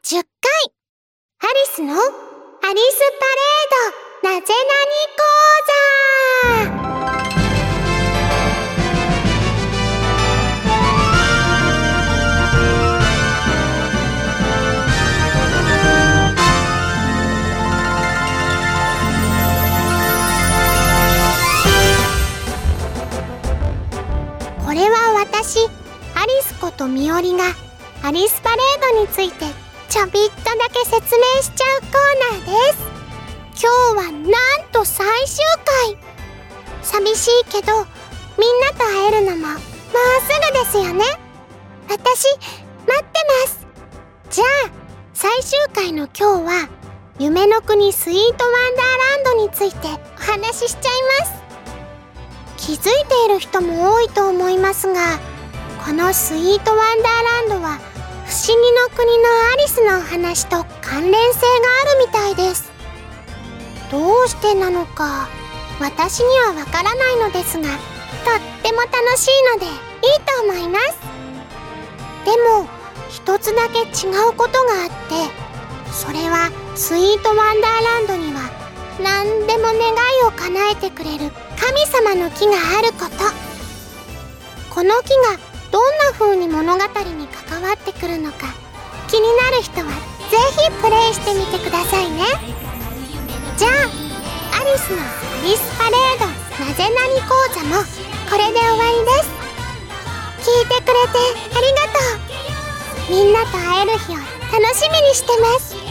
10回アリスのアリスパレードなぜなに講座。これは私、アリスことミオリがアリスパレードについてちょびっとだけ説明しちゃうコーナーです。今日はなんと最終回。寂しいけどみんなと会えるのももうすぐですよね。私待ってます。じゃあ最終回の今日は夢の国スイートワンダーランドについてお話ししちゃいます。気づいている人も多いと思いますが、このスイートワンダーランドは不思議の国のアリスのお話と関連性があるみたいです。どうしてなのか私にはわからないのですが、とっても楽しいのでいいと思います。でも一つだけ違うことがあって、それはスイートワンダーランドには何でも願いを叶えてくれる神様の木があること。この木がどんな風に物語に関わってくるのか気になる人はぜひプレイしてみてくださいね。じゃあアリスのアリスパレードなぜなに講座もこれで終わりです。聞いてくれてありがとう。みんなと会える日を楽しみにしてます。